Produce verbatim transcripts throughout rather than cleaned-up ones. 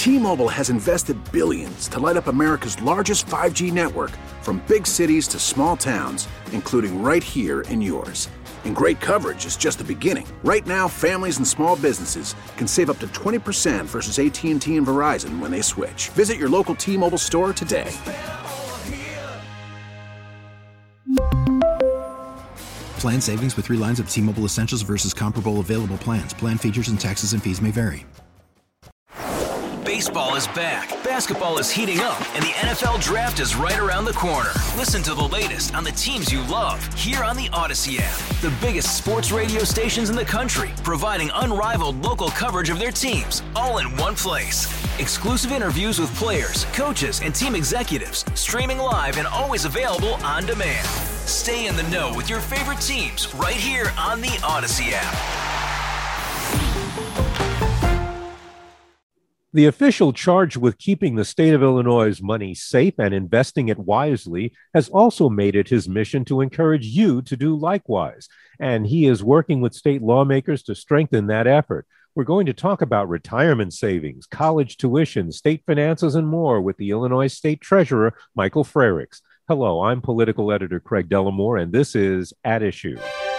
T-Mobile has invested billions to light up America's largest five G network, from big cities to small towns, including right here in yours. And great coverage is just the beginning. Right now, families and small businesses can save up to twenty percent versus A T and T and Verizon when they switch. Visit your local T-Mobile store today. Plan savings with three lines of T-Mobile Essentials versus comparable available plans. Plan features and taxes and fees may vary. Baseball is back, basketball is heating up, and the N F L Draft is right around the corner. Listen to the latest on the teams you love here on the Odyssey app. The biggest sports radio stations in the country, providing unrivaled local coverage of their teams, all in one place. Exclusive interviews with players, coaches, and team executives, streaming live and always available on demand. Stay in the know with your favorite teams right here on the Odyssey app. The official charged with keeping the state of Illinois' money safe and investing it wisely has also made it his mission to encourage you to do likewise. And he is working with state lawmakers to strengthen that effort. We're going to talk about retirement savings, college tuition, state finances, and more with the Illinois State Treasurer, Michael Frerichs. Hello, I'm political editor Craig Dellamore, and this is At Issue.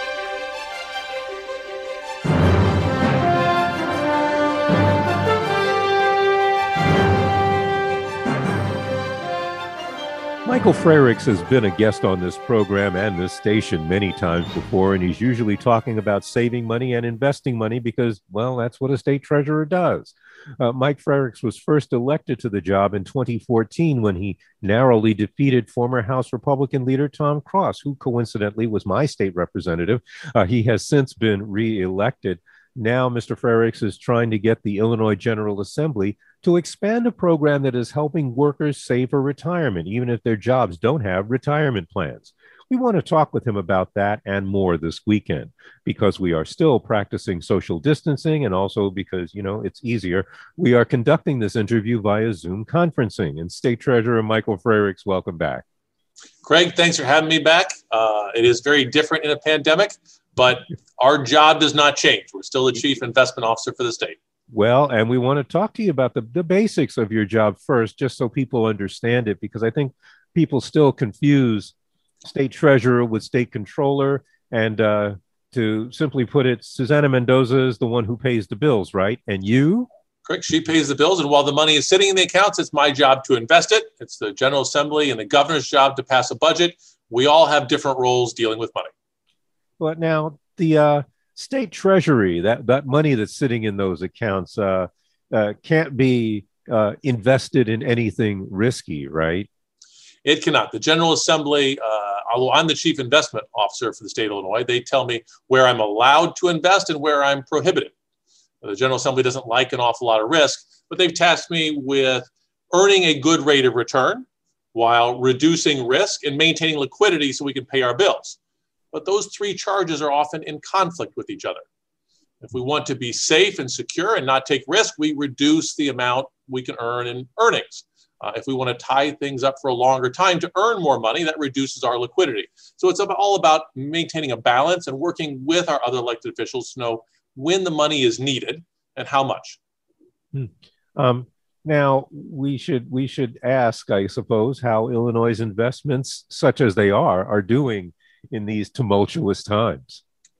Michael Frerichs has been a guest on this program and this station many times before, and he's usually talking about saving money and investing money because, well, that's what a state treasurer does. Uh, Mike Frerichs was first elected to the job in twenty fourteen when he narrowly defeated former House Republican leader Tom Cross, who coincidentally was my state representative. Uh, he has since been re-elected. Now, Mister Frerichs is trying to get the Illinois General Assembly to expand a program that is helping workers save for retirement, even if their jobs don't have retirement plans. We want to talk with him about that and more this weekend because we are still practicing social distancing and also because, you know, it's easier. We are conducting this interview via Zoom conferencing. And State Treasurer Michael Frerichs, welcome back. Craig, thanks for having me back. Uh, it is very different in a pandemic, but our job does not change. We're still the chief investment officer for the state. Well, and we want to talk to you about the, the basics of your job first, just so people understand it, because I think people still confuse state treasurer with state controller. And uh, to simply put it, Susana Mendoza is the one who pays the bills, right? And you? Correct. She pays the bills. And while the money is sitting in the accounts, it's my job to invest it. It's the General Assembly and the governor's job to pass a budget. We all have different roles dealing with money. But now the uh, state treasury, that, that money that's sitting in those accounts uh, uh, can't be uh, invested in anything risky, right? It cannot. The General Assembly, uh, although I'm the chief investment officer for the state of Illinois, they tell me where I'm allowed to invest and where I'm prohibited. The General Assembly doesn't like an awful lot of risk, but they've tasked me with earning a good rate of return while reducing risk and maintaining liquidity so we can pay our bills. But those three charges are often in conflict with each other. If we want to be safe and secure and not take risk, we reduce the amount we can earn in earnings. Uh, if we want to tie things up for a longer time to earn more money, that reduces our liquidity. So it's about, all about maintaining a balance and working with our other elected officials to know when the money is needed and how much. Hmm. Um, now, we should we should ask, I suppose, how Illinois' investments, such as they are, are doing in these tumultuous times.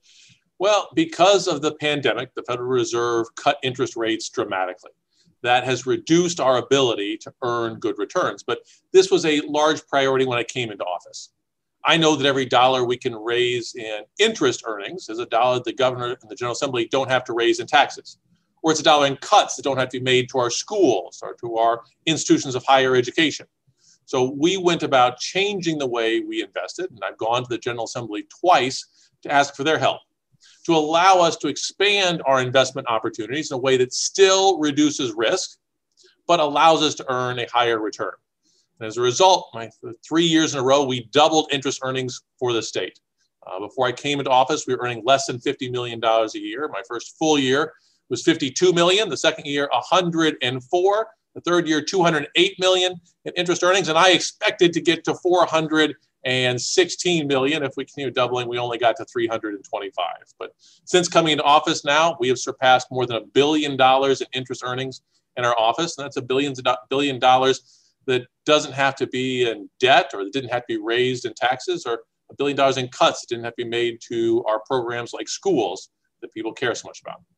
Well, because of the pandemic, the Federal Reserve cut interest rates dramatically. That has reduced our ability to earn good returns. But this was a large priority when I came into office. I know that every dollar we can raise in interest earnings is a dollar the governor and the General Assembly don't have to raise in taxes. Or it's a dollar in cuts that don't have to be made to our schools or to our institutions of higher education. So we went about changing the way we invested, and I've gone to the General Assembly twice to ask for their help, to allow us to expand our investment opportunities in a way that still reduces risk, but allows us to earn a higher return. And as a result, my three years in a row, we doubled interest earnings for the state. Uh, before I came into office, we were earning less than fifty million dollars a year. My first full year was fifty-two million dollars. The second year, one hundred four. The third year, two hundred eight million dollars in interest earnings. And I expected to get to four hundred and sixteen million. If we continue doubling, we only got to three hundred twenty-five. But since coming into office now, we have surpassed more than a billion dollars in interest earnings in our office. And that's a billions of billion dollars that doesn't have to be in debt, or that didn't have to be raised in taxes, or a billion dollars in cuts that didn't have to be made to our programs like schools that people care so much about.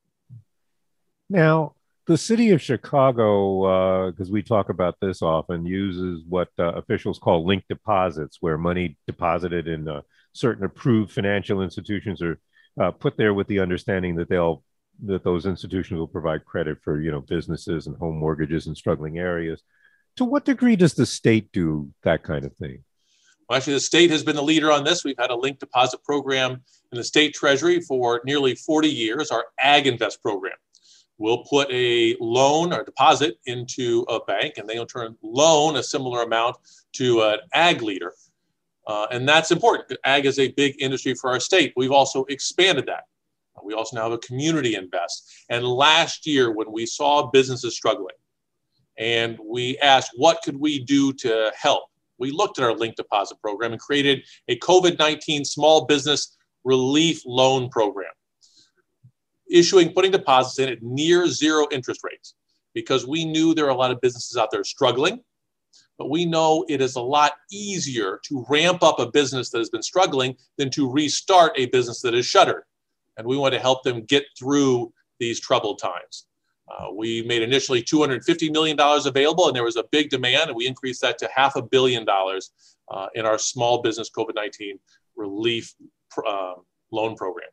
Now, the city of Chicago, because uh, we talk about this often, uses what uh, officials call linked deposits, where money deposited in uh, certain approved financial institutions are uh, put there with the understanding that they'll that those institutions will provide credit for, you know, businesses and home mortgages in struggling areas. To what degree does the state do that kind of thing? Well, actually, the state has been the leader on this. We've had a linked deposit program in the state treasury for nearly forty years, our Ag Invest program. We'll put a loan or deposit into a bank, and they'll turn loan a similar amount to an ag leader. Uh, and that's important. Ag is a big industry for our state. We've also expanded that. We also now have a community invest. And last year, when we saw businesses struggling and we asked, what could we do to help? We looked at our linked deposit program and created a COVID nineteen small business relief loan program, issuing, putting deposits in at near zero interest rates, because we knew there are a lot of businesses out there struggling, but we know it is a lot easier to ramp up a business that has been struggling than to restart a business that is shuttered. And we want to help them get through these troubled times. Uh, we made initially two hundred fifty million dollars available, and there was a big demand, and we increased that to half a billion dollars uh, in our small business COVID nineteen relief uh, loan program.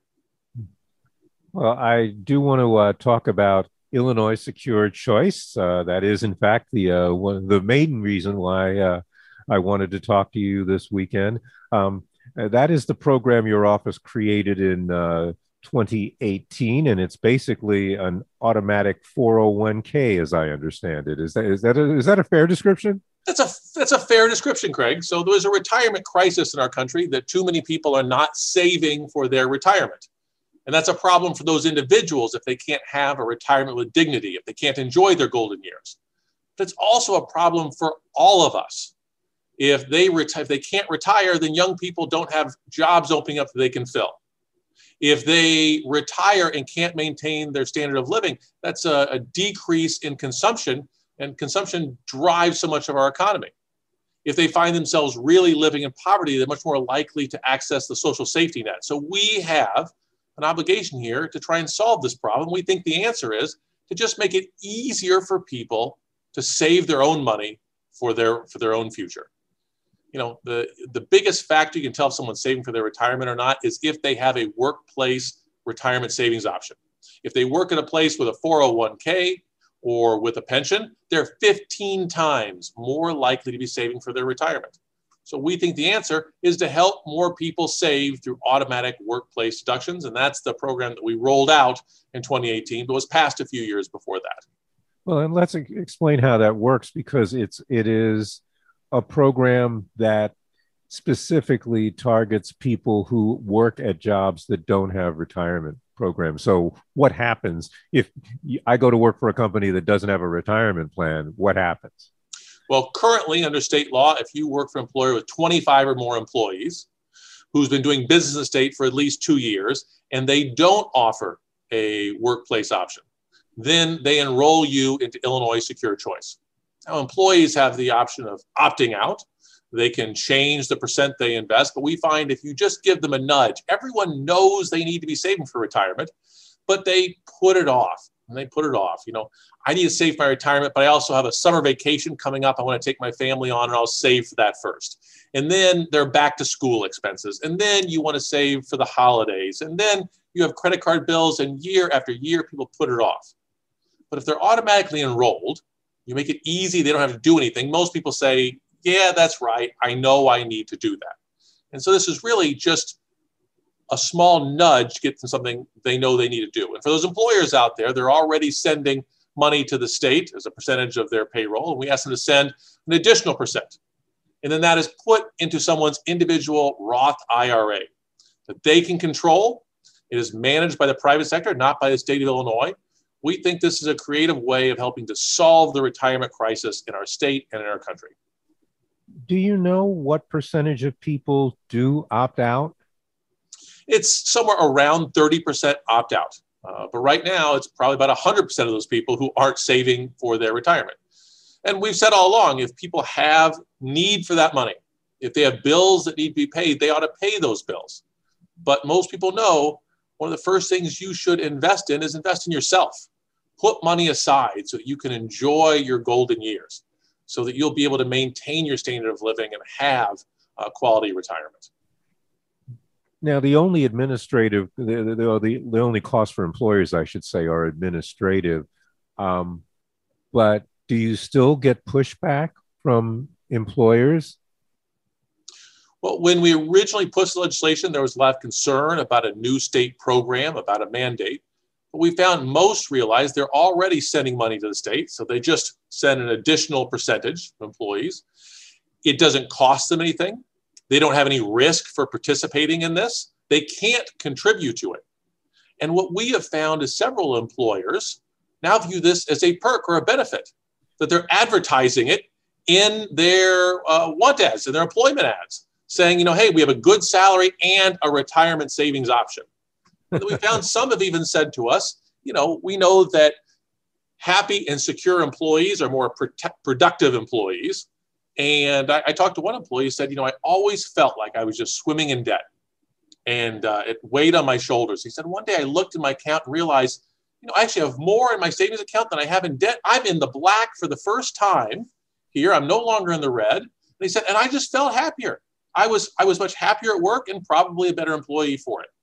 Well, I do want to uh, talk about Illinois Secure Choice. Uh, that is, in fact, the uh, one the main reason why uh, I wanted to talk to you this weekend. Um, that is the program your office created in uh, twenty eighteen, and it's basically an automatic four oh one k, as I understand it. Is that is that a, is that a fair description? That's a that's a fair description, Craig. So there's a retirement crisis in our country that too many people are not saving for their retirement. And that's a problem for those individuals if they can't have a retirement with dignity, if they can't enjoy their golden years. But it's also a problem for all of us. If they reti- if they can't retire, then young people don't have jobs opening up that they can fill. If they retire and can't maintain their standard of living, that's a, a decrease in consumption, and consumption drives so much of our economy. If they find themselves really living in poverty, they're much more likely to access the social safety net. So we have an obligation here to try and solve this problem. We think the answer is to just make it easier for people to save their own money for their for their own future. You know, the, the biggest factor you can tell if someone's saving for their retirement or not is if they have a workplace retirement savings option. If they work at a place with a four oh one k or with a pension, they're fifteen times more likely to be saving for their retirement. So we think the answer is to help more people save through automatic workplace deductions. And that's the program that we rolled out in twenty eighteen, but was passed a few years before that. Well, and let's explain how that works, because it's it is a program that specifically targets people who work at jobs that don't have retirement programs. So what happens if I go to work for a company that doesn't have a retirement plan? What happens? Well, currently under state law, if you work for an employer with twenty-five or more employees who's been doing business in the state for at least two years, and they don't offer a workplace option, then they enroll you into Illinois Secure Choice. Now, employees have the option of opting out. They can change the percent they invest, but we find if you just give them a nudge, everyone knows they need to be saving for retirement, but they put it off. And they put it off. You know, I need to save for my retirement, but I also have a summer vacation coming up. I want to take my family on, and I'll save for that first. And then they're back to school expenses. And then you want to save for the holidays. And then you have credit card bills, and year after year, people put it off. But if they're automatically enrolled, you make it easy. They don't have to do anything. Most people say, yeah, that's right. I know I need to do that. And so this is really just a small nudge to get to something they know they need to do. And for those employers out there, they're already sending money to the state as a percentage of their payroll. And we ask them to send an additional percent. And then that is put into someone's individual Roth I R A that they can control. It is managed by the private sector, not by the state of Illinois. We think this is a creative way of helping to solve the retirement crisis in our state and in our country. Do you know what percentage of people do opt out? It's somewhere around thirty percent opt out. Uh, but right now, it's probably about one hundred percent of those people who aren't saving for their retirement. And we've said all along, if people have need for that money, if they have bills that need to be paid, they ought to pay those bills. But most people know one of the first things you should invest in is invest in yourself. Put money aside so that you can enjoy your golden years, so that you'll be able to maintain your standard of living and have a quality retirement. Now, the only administrative, the, the, the, the only costs for employers, I should say, are administrative. Um, but do you still get pushback from employers? Well, when we originally pushed the legislation, there was a lot of concern about a new state program, about a mandate. But we found most realize they're already sending money to the state, so they just send an additional percentage of employees. It doesn't cost them anything. They don't have any risk for participating in this. They can't contribute to it. And what we have found is several employers now view this as a perk or a benefit, that they're advertising it in their uh, want ads, in their employment ads, saying, you know, hey, we have a good salary and a retirement savings option. And we found some have even said to us, you know, we know that happy and secure employees are more prote- productive employees. And I, I talked to one employee who said, you know, I always felt like I was just swimming in debt, and uh, it weighed on my shoulders. He said, one day I looked in my account and realized, you know, I actually have more in my savings account than I have in debt. I'm in the black for the first time here. I'm no longer in the red. And he said, and I just felt happier. I was, I was much happier at work and probably a better employee for it.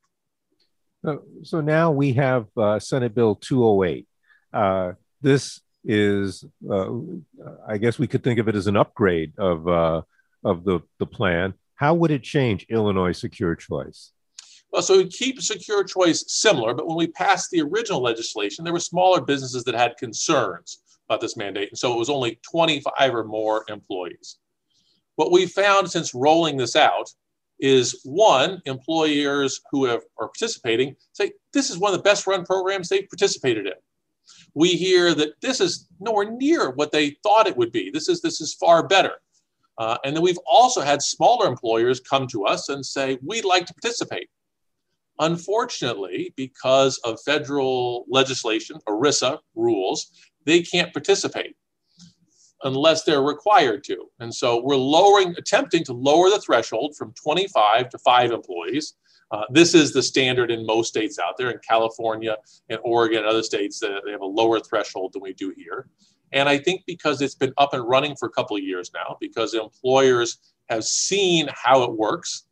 So, so now we have uh, Senate Bill two oh eight. Uh, this is, uh, I guess we could think of it as an upgrade of uh, of the, the plan. How would it change Illinois Secure Choice? Well, so we keep Secure Choice similar, but when we passed the original legislation, there were smaller businesses that had concerns about this mandate, and so it was only twenty-five or more employees. What we found since rolling this out is, one, employers who have, are participating say, this is one of the best run programs they've participated in. We hear that this is nowhere near what they thought it would be. This is, this is far better. Uh, and then we've also had smaller employers come to us and say, we'd like to participate. Unfortunately, because of federal legislation, ERISA rules, they can't participate unless they're required to. And so we're lowering, attempting to lower the threshold from twenty-five to five employees. Uh, this is the standard in most states out there. In California and Oregon and other states, uh, they have a lower threshold than we do here. And I think because it's been up and running for a couple of years now, because employers have seen how it works,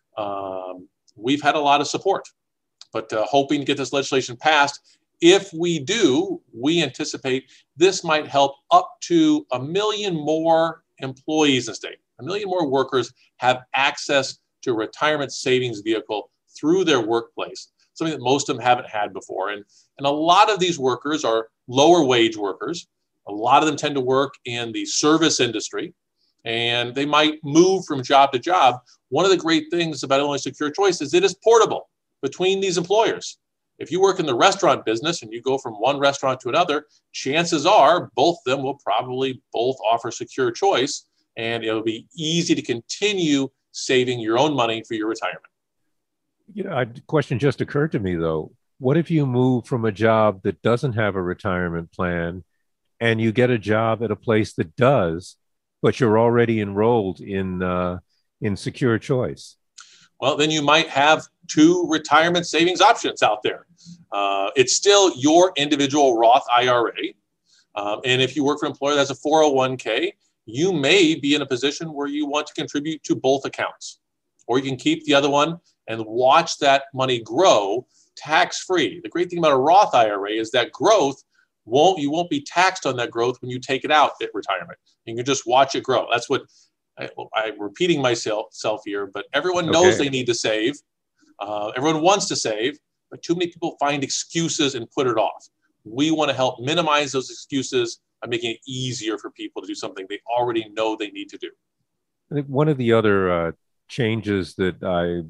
um, we've had a lot of support. But uh, hoping to get this legislation passed, if we do, we anticipate this might help up to a million more employees in the state. A million more workers have access to a retirement savings vehicle through their workplace, something that most of them haven't had before. And, and a lot of these workers are lower wage workers. A lot of them tend to work in the service industry, and they might move from job to job. One of the great things about Illinois Secure Choice is it is portable between these employers. If you work in the restaurant business and you go from one restaurant to another, chances are both of them will probably both offer Secure Choice, and it'll be easy to continue saving your own money for your retirement. You know, a question just occurred to me, though. What if you move from a job that doesn't have a retirement plan and you get a job at a place that does, but you're already enrolled in uh, in Secure Choice? Well, then you might have two retirement savings options out there. Uh, it's still your individual Roth I R A. Um, and if you work for an employer that has a four oh one k, you may be in a position where you want to contribute to both accounts. Or you can keep the other one and watch that money grow tax-free. The great thing about a Roth I R A is that growth won't, you won't be taxed on that growth when you take it out at retirement. You can just watch it grow. That's what I, I'm repeating myself here, but everyone knows Okay. they need to save. Uh, everyone wants to save, but too many people find excuses and put it off. We want to help minimize those excuses by making it easier for people to do something they already know they need to do. I think one of the other uh, changes that I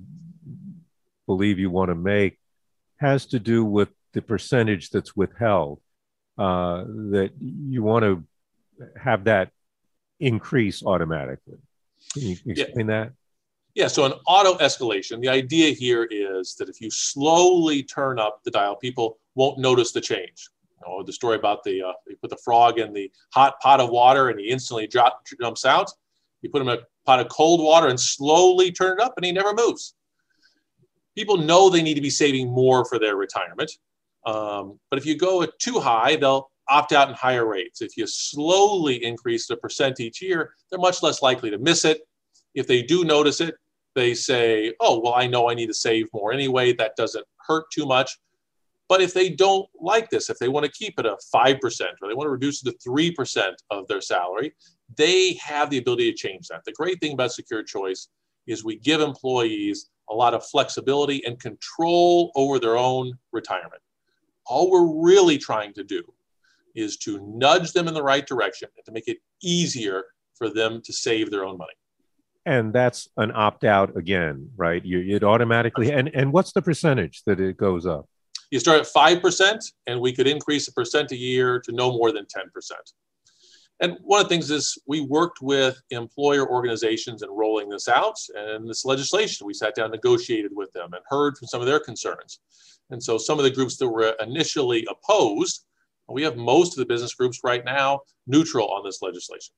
believe you want to make has to do with the percentage that's withheld, uh, that you want to have that increase automatically. Can you explain yeah. that? Yeah, so an auto escalation, the idea here is that if you slowly turn up the dial, people won't notice the change. You know, the story about the, uh, you put the frog in the hot pot of water and he instantly drop, jumps out. You put him in a pot of cold water and slowly turn it up and he never moves. People know they need to be saving more for their retirement. Um, but if you go at too high, they'll opt out in higher rates. If you slowly increase the percent each year, they're much less likely to miss it. If they do notice it, they say, oh, well, I know I need to save more anyway. That doesn't hurt too much. But if they don't like this, if they want to keep it at five percent or they want to reduce it to three percent of their salary, they have the ability to change that. The great thing about Secure Choice is we give employees a lot of flexibility and control over their own retirement. All we're really trying to do is to nudge them in the right direction and to make it easier for them to save their own money. And that's an opt-out again, right? You, it automatically, and, and what's the percentage that it goes up? You start at five percent, and we could increase a percent a year to no more than ten percent. And one of the things is we worked with employer organizations in rolling this out, and this legislation, we sat down, negotiated with them, and heard from some of their concerns. And so some of the groups that were initially opposed, we have most of the business groups right now neutral on this legislation.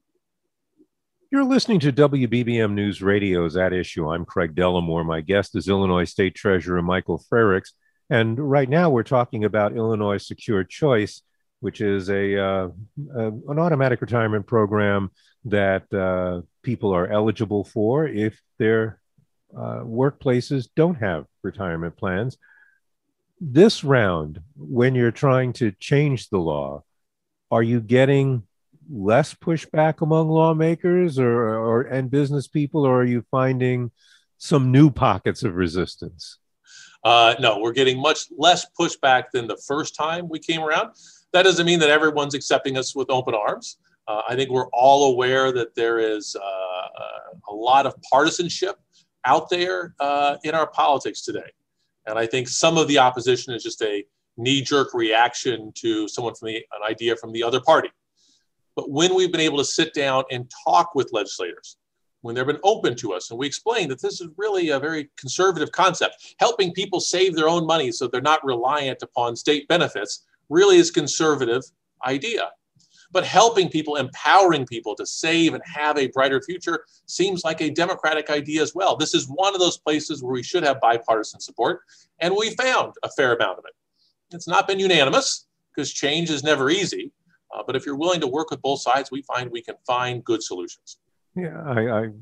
You're listening to W B B M News Radio's At Issue. I'm Craig Dellamore. My guest is Illinois State Treasurer Michael Frerichs. And right now we're talking about Illinois Secure Choice, which is a, uh, a an automatic retirement program that uh, people are eligible for if their uh, workplaces don't have retirement plans. This round, when you're trying to change the law, are you getting less pushback among lawmakers or, or and business people, or are you finding some new pockets of resistance? Uh, no, we're getting much less pushback than the first time we came around. That doesn't mean that everyone's accepting us with open arms. Uh, I think we're all aware that there is uh, a lot of partisanship out there uh, in our politics today. And I think some of the opposition is just a knee-jerk reaction to someone from the, an idea from the other party. But when we've been able to sit down and talk with legislators, when they've been open to us, and we explain that this is really a very conservative concept, helping people save their own money so they're not reliant upon state benefits really is a conservative idea. But helping people, empowering people to save and have a brighter future seems like a democratic idea as well. This is one of those places where we should have bipartisan support, and we found a fair amount of it. It's not been unanimous because change is never easy. Uh, but if you're willing to work with both sides, we find we can find good solutions. Yeah, I, I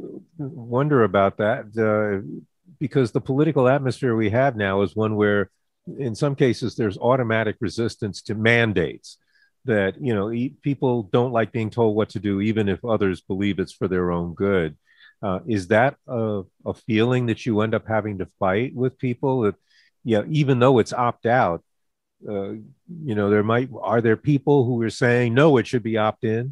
wonder about that uh, because the political atmosphere we have now is one where, in some cases, there's automatic resistance to mandates that, you know, e- people don't like being told what to do, even if others believe it's for their own good. Uh, is that a, a feeling that you end up having to fight with people that, yeah, even though it's opt out, Uh, you know, there might, are there people who are saying, no, it should be opt-in?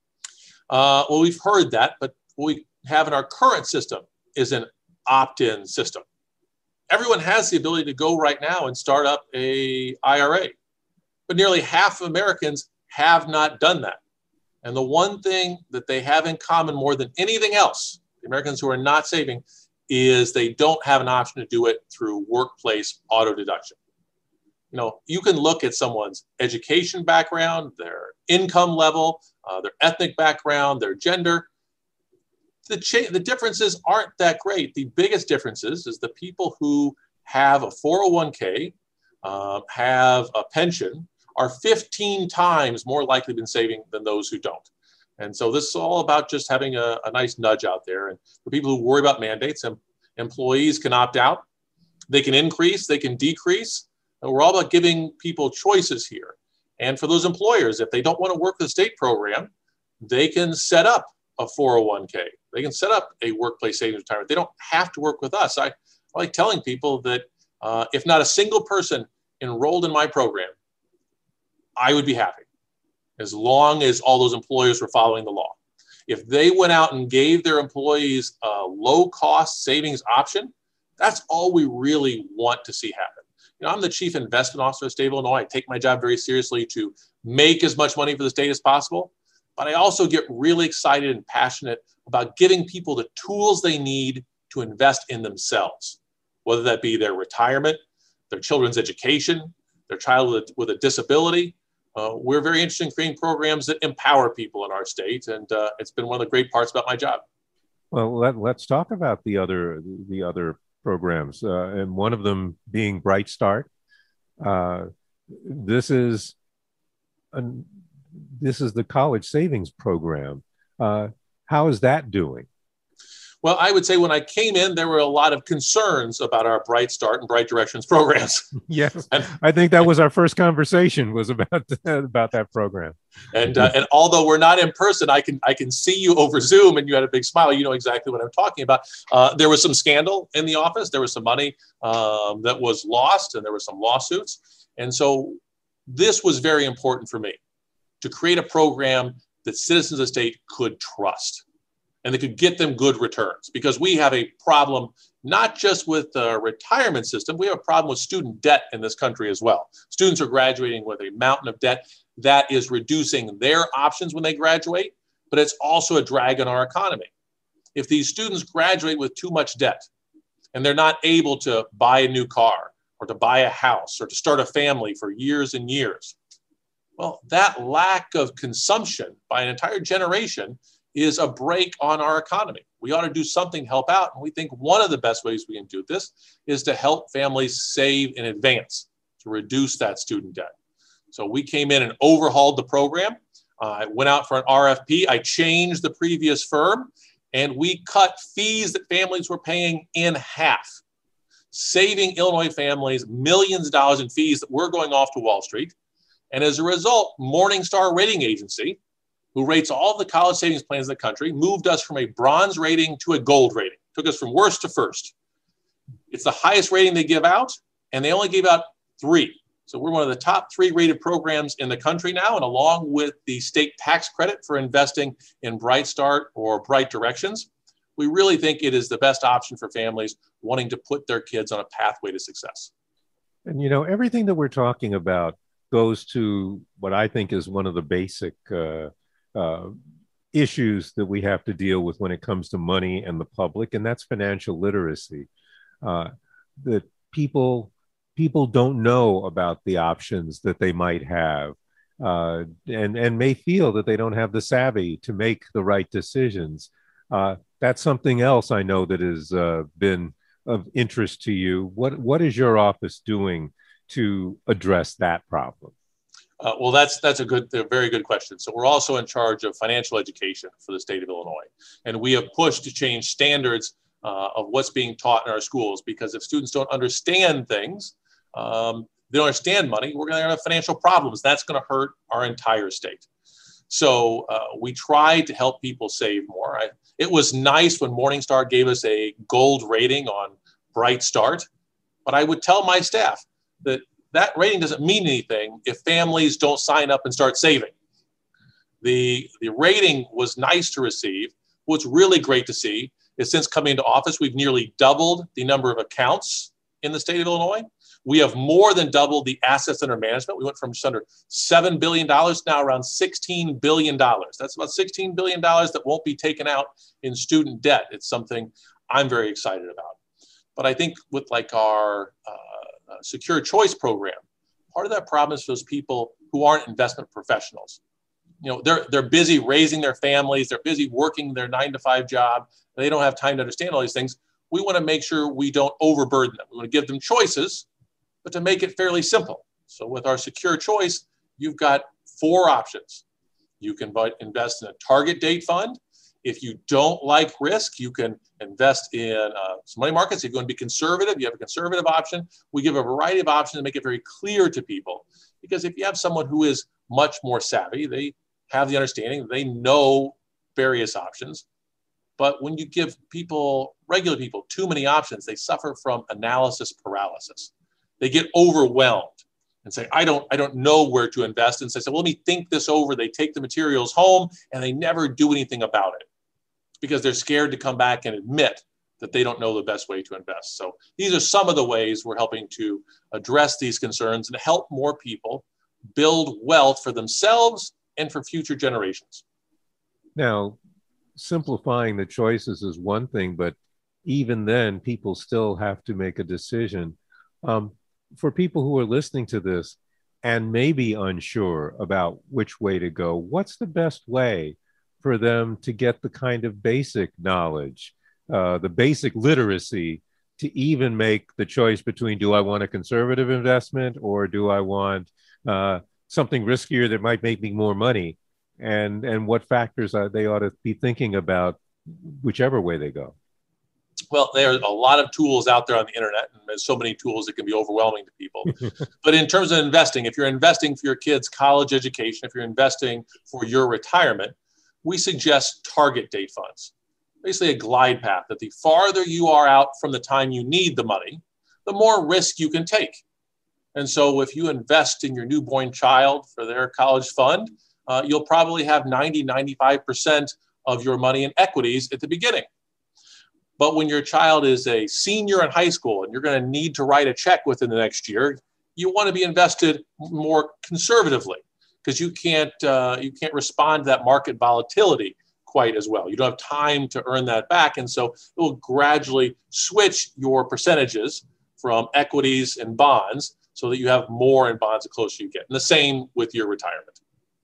Uh, well, we've heard that, but what we have in our current system is an opt-in system. Everyone has the ability to go right now and start up a I R A, but nearly half of Americans have not done that. And the one thing that they have in common more than anything else, the Americans who are not saving, is they don't have an option to do it through workplace auto deduction. You know, you can look at someone's education background, their income level, uh, their ethnic background, their gender. The, cha- the differences aren't that great. The biggest differences is the people who have a four oh one k, uh, have a pension, are fifteen times more likely to be saving than those who don't. And so this is all about just having a, a nice nudge out there. And for people who worry about mandates, and employees can opt out. They can increase, they can decrease. And we're all about giving people choices here. And for those employers, if they don't want to work the state program, they can set up a four oh one k. They can set up a workplace savings retirement. They don't have to work with us. I, I like telling people that uh, if not a single person enrolled in my program, I would be happy as long as all those employers were following the law. If they went out and gave their employees a low-cost savings option, that's all we really want to see happen. You know, I'm the chief investment officer of the state of Illinois. I take my job very seriously to make as much money for the state as possible. but I also get really excited and passionate about giving people the tools they need to invest in themselves, whether that be their retirement, their children's education, their child with, with a disability. Uh, we're very interested in creating programs that empower people in our state, and uh, it's been one of the great parts about my job. Well, let, let's talk about the other the other programs, uh, and one of them being Bright Start. Uh, this is an, this is the college savings program. Uh, how is that doing? Well, I would say when I came in, there were a lot of concerns about our Bright Start and Bright Directions programs. Yes, and, I think that was our first conversation was about about that program. And uh, and although we're not in person, I can I can see you over Zoom, and you had a big smile. You know exactly what I'm talking about. Uh, there was some scandal in the office. There was some money um, that was lost, and there were some lawsuits. And so this was very important for me to create a program that citizens of the state could trust, and that could get them good returns, because we have a problem not just with the retirement system, we have a problem with student debt in this country as well. Students are graduating with a mountain of debt that is reducing their options when they graduate, but it's also a drag on our economy. If these students graduate with too much debt and they're not able to buy a new car or to buy a house or to start a family for years and years, well, that lack of consumption by an entire generation is a brake on our economy. We ought to do something to help out. And we think one of the best ways we can do this is to help families save in advance to reduce that student debt. So we came in and overhauled the program. I uh, went out for an R F P. I changed the previous firm, and we cut fees that families were paying in half, saving Illinois families millions of dollars in fees that were going off to Wall Street. And as a result, Morningstar Rating Agency, who rates all the college savings plans in the country, moved us from a bronze rating to a gold rating, took us from worst to first. It's the highest rating they give out, and they only gave out three. So we're one of the top three rated programs in the country now, and along with the state tax credit for investing in Bright Start or Bright Directions, we really think it is the best option for families wanting to put their kids on a pathway to success. And, you know, everything that we're talking about goes to what I think is one of the basic uh, Uh, issues that we have to deal with when it comes to money and the public, and that's financial literacy. Uh, that people people don't know about the options that they might have, uh, and and may feel that they don't have the savvy to make the right decisions. Uh, that's something else I know that has uh, been of interest to you. What what is your office doing to address that problem? Uh, well, that's that's a good, a very good question. So we're also in charge of financial education for the state of Illinois, and we have pushed to change standards uh, of what's being taught in our schools, because if students don't understand things, um, they don't understand money, we're going to have financial problems. That's going to hurt our entire state. So uh, we try to help people save more. I, it was nice when Morningstar gave us a gold rating on Bright Start, but I would tell my staff that that rating doesn't mean anything if families don't sign up and start saving. The, the rating was nice to receive. What's really great to see is since coming into office, we've nearly doubled the number of accounts in the state of Illinois. We have more than doubled the assets under management. We went from just under seven billion dollars now around sixteen billion dollars. That's about sixteen billion dollars that won't be taken out in student debt. It's something I'm very excited about. But I think with like our uh, Uh, secure choice program, part of that problem is those people who aren't investment professionals. You know, they're they're busy raising their families, they're busy working their nine to five job, and they don't have time to understand all these things. We want to make sure we don't overburden them. We want to give them choices, but to make it fairly simple. So with our secure choice, you've got four options. You can invest in a target date fund. If you don't like risk, you can invest in uh, some money markets. If you're going to be conservative, you have a conservative option. We give a variety of options to make it very clear to people. Because if you have someone who is much more savvy, they have the understanding, they know various options. But when you give people, regular people, too many options, they suffer from analysis paralysis. They get overwhelmed and say, I don't, I don't know where to invest. And so, well, let me think this over. They take the materials home and they never do anything about it, because they're scared to come back and admit that they don't know the best way to invest. So these are some of the ways we're helping to address these concerns and help more people build wealth for themselves and for future generations. Now, simplifying the choices is one thing, but even then, people still have to make a decision. Um, for people who are listening to this and maybe unsure about which way to go, what's the best way for them to get the kind of basic knowledge, uh, the basic literacy to even make the choice between, do I want a conservative investment or do I want uh, something riskier that might make me more money? And, and what factors are they ought to be thinking about whichever way they go? Well, there are a lot of tools out there on the internet, and there's so many tools that can be overwhelming to people. But in terms of investing, if you're investing for your kids' college education, if you're investing for your retirement, we suggest target date funds, basically a glide path that the farther you are out from the time you need the money, the more risk you can take. And so if you invest in your newborn child for their college fund, uh, you'll probably have ninety, ninety-five percent of your money in equities at the beginning. But when your child is a senior in high school and you're going to need to write a check within the next year, you want to be invested more conservatively because you can't uh, you can't respond to that market volatility quite as well. You don't have time to earn that back. And so it will gradually switch your percentages from equities and bonds so that you have more in bonds the closer you get. And the same with your retirement.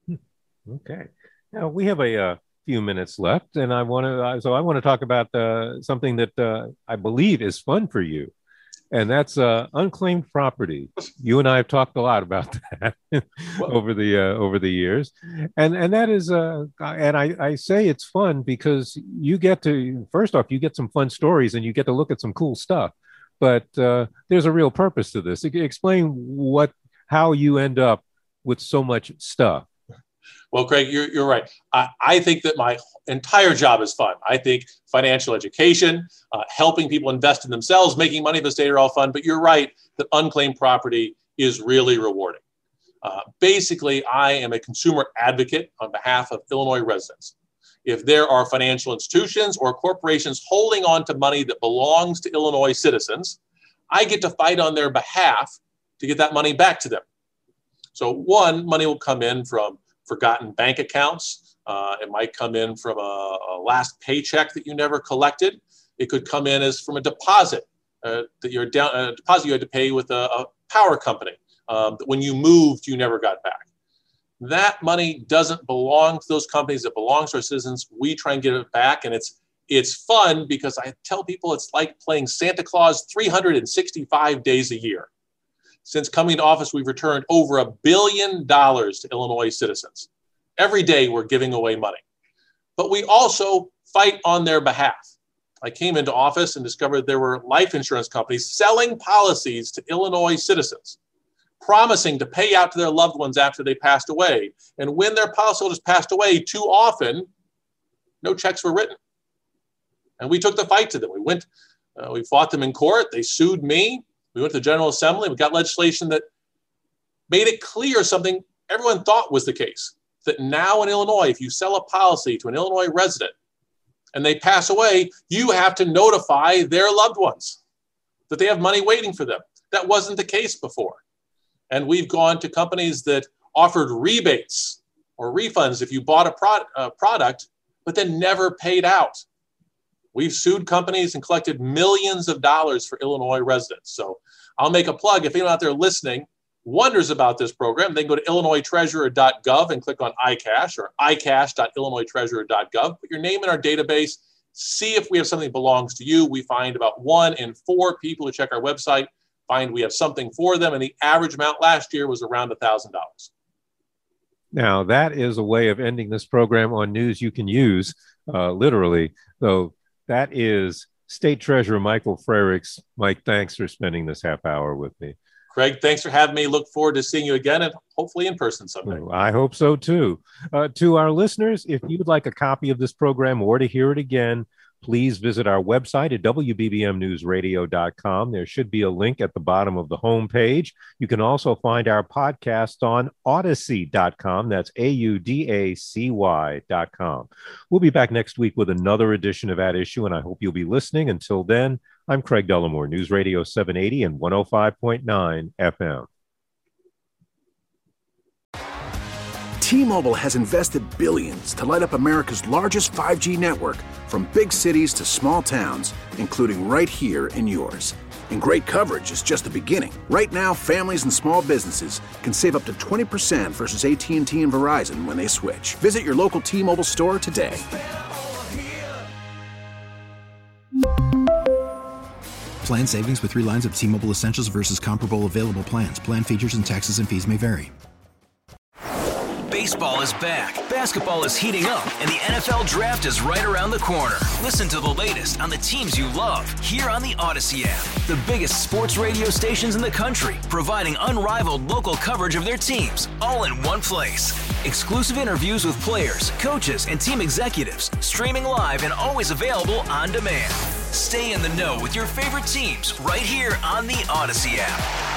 Okay. Now we have a uh... few minutes left, and I want to. Uh, so I want to talk about uh, something that uh, I believe is fun for you, and that's uh, unclaimed property. You and I have talked a lot about that over the uh, over the years, and and that is. Uh, and I, I say it's fun because you get to first off you get some fun stories, and you get to look at some cool stuff. But uh, there's a real purpose to this. Explain what how you end up with so much stuff. Well, Craig, you're, you're right. I, I think that my entire job is fun. I think financial education, uh, helping people invest in themselves, making money if estate are all fun. But you're right that unclaimed property is really rewarding. Uh, basically, I am a consumer advocate on behalf of Illinois residents. If there are financial institutions or corporations holding on to money that belongs to Illinois citizens, I get to fight on their behalf to get that money back to them. So one, money will come in from forgotten bank accounts. Uh, it might come in from a, a last paycheck that you never collected. It could come in as from a deposit uh, that you're down, a deposit you had to pay with a, a power company um, that when you moved, you never got back. That money doesn't belong to those companies. It belongs to our citizens. We try and get it back. And it's, it's fun because I tell people it's like playing Santa Claus three hundred sixty-five days a year. Since coming to office, we've returned over a billion dollars to Illinois citizens. Every day we're giving away money, but we also fight on their behalf. I came into office and discovered there were life insurance companies selling policies to Illinois citizens, promising to pay out to their loved ones after they passed away. And when their policyholders passed away, too often, no checks were written. And we took the fight to them. We went, uh, we fought them in court. They sued me. We went to the General Assembly. We got legislation that made it clear something everyone thought was the case, that now in Illinois, if you sell a policy to an Illinois resident and they pass away, you have to notify their loved ones that they have money waiting for them. That wasn't the case before. And we've gone to companies that offered rebates or refunds if you bought a pro- uh, product, but then never paid out. We've sued companies and collected millions of dollars for Illinois residents. So I'll make a plug. If anyone out there listening wonders about this program, they can go to illinois treasurer dot gov and click on iCash or i cash dot illinois treasurer dot gov. Put your name in our database. See if we have something that belongs to you. We find about one in four people who check our website find we have something for them. And the average amount last year was around one thousand dollars. Now, that is a way of ending this program on news you can use, uh, literally. So that is State Treasurer Michael Frerichs. Mike, thanks for spending this half hour with me. Craig, thanks for having me. Look forward to seeing you again and hopefully in person someday. I hope so, too. Uh, to our listeners, if you'd like a copy of this program or to hear it again, please visit our website at w b b m news radio dot com. There should be a link at the bottom of the homepage. You can also find our podcast on audacy dot com. That's A U D A C Y dot com. We'll be back next week with another edition of At Issue, and I hope you'll be listening. Until then, I'm Craig Dellimore, News Radio seven eighty and one oh five point nine F M. T-Mobile has invested billions to light up America's largest five G network, from big cities to small towns, including right here in yours. And great coverage is just the beginning. Right now, families and small businesses can save up to twenty percent versus A T and T and Verizon when they switch. Visit your local T-Mobile store today. Plan savings with three lines of T-Mobile Essentials versus comparable available plans. Plan features and taxes and fees may vary. Baseball is back, basketball is heating up, and the N F L Draft is right around the corner. Listen to the latest on the teams you love here on the Odyssey app. The biggest sports radio stations in the country, providing unrivaled local coverage of their teams, all in one place. Exclusive interviews with players, coaches, and team executives, streaming live and always available on demand. Stay in the know with your favorite teams right here on the Odyssey app.